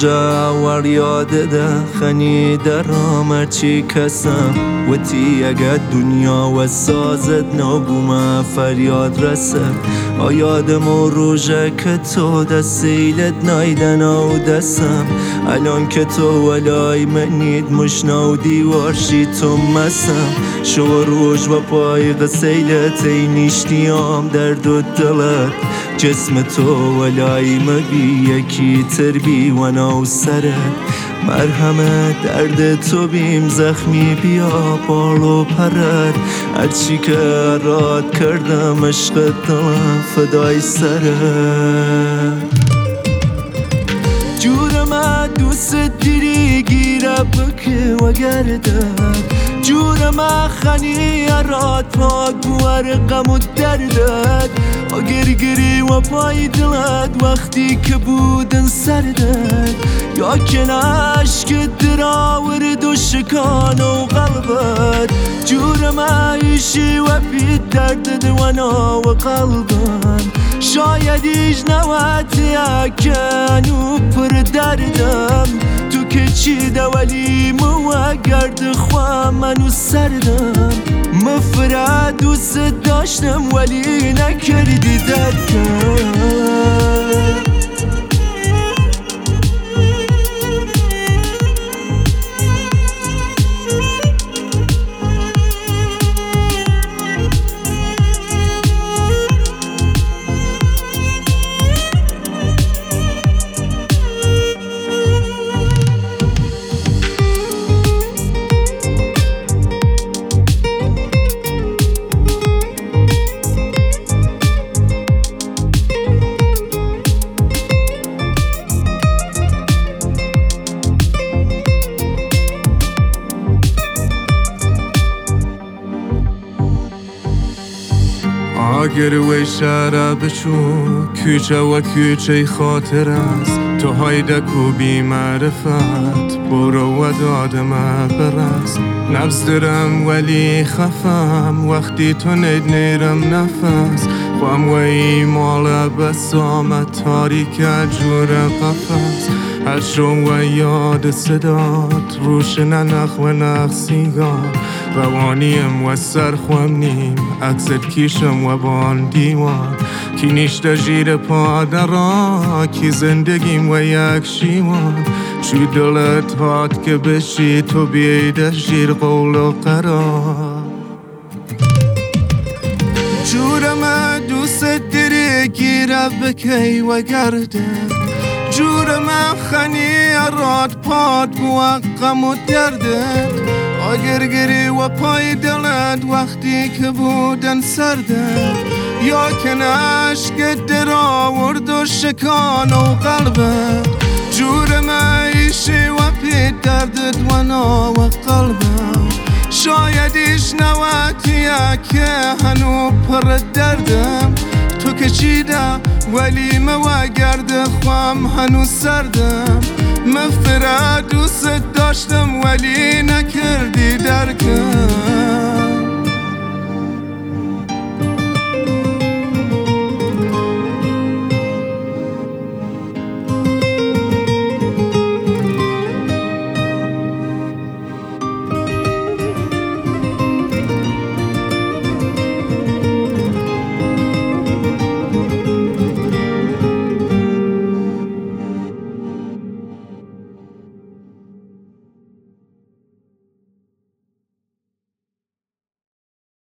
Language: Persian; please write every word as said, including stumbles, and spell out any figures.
روژه ور یادده خنی درام هرچی کسم وتی اگه دنیا و سازت نبومه فریاد رسد آیادم و روژه که تو دستیلت نایدن و دستم الان که تو ولای منید مشنا و دیوارشی تو مسم شو روژ و پای غسیلت ای نیشتیام درد و دلت جسم تو ولای مبی یکی تربی و نو سرت مرهمه درد تو بیم زخمی بیا بال و پرد هرچی که راد کردم عشق دلم فدای سرت جورم دوست دیری گیره بکه و گردد جورم خنی راد پاک بوار غم و دردد گرگری و پای دلت وقتی که بودن سردد یا که عشق دراورد و شکان و قلبت جورم عیشی و بی دردد و نا و قلبم شاید ایش نواتی اکنو پر دردم تو که چی دولی مو گرد خواه منو سردم مفرد دوست داشتم ولی نکردی درکم گروه شهر بشو کوچه و کوچه خاطر است تو هایدکو بی معرفت برو و دادم برست نبز درم ولی خفم وقتی تو نید نیرم نفس خوام و ایمال بسام تاریک جور قفص هر شو و یاد صدات روشن نخ و نخ سیگار روانیم و سرخوام نیم عکست کیشم و بان دیوان کی نیشت جیر پادرا کی زندگیم و یک شیوان چی دلت هات که بشی تو بیده جیر قول و قرار جورم دوست دری گیره بکی و گرده جورم خنی راد پاد بو غم و درده آگرگری و پای دلت وقتی که بودن سرده یا که عشق دراورد و شکان و قلبت جورم عیشی و پی دردت و نا و قلبم شاید ایش نواتیه که هنو پر دردم تو که چیده ولی مو گرد خوام هنو سردم مفرد دوست داشتم ولی نکردی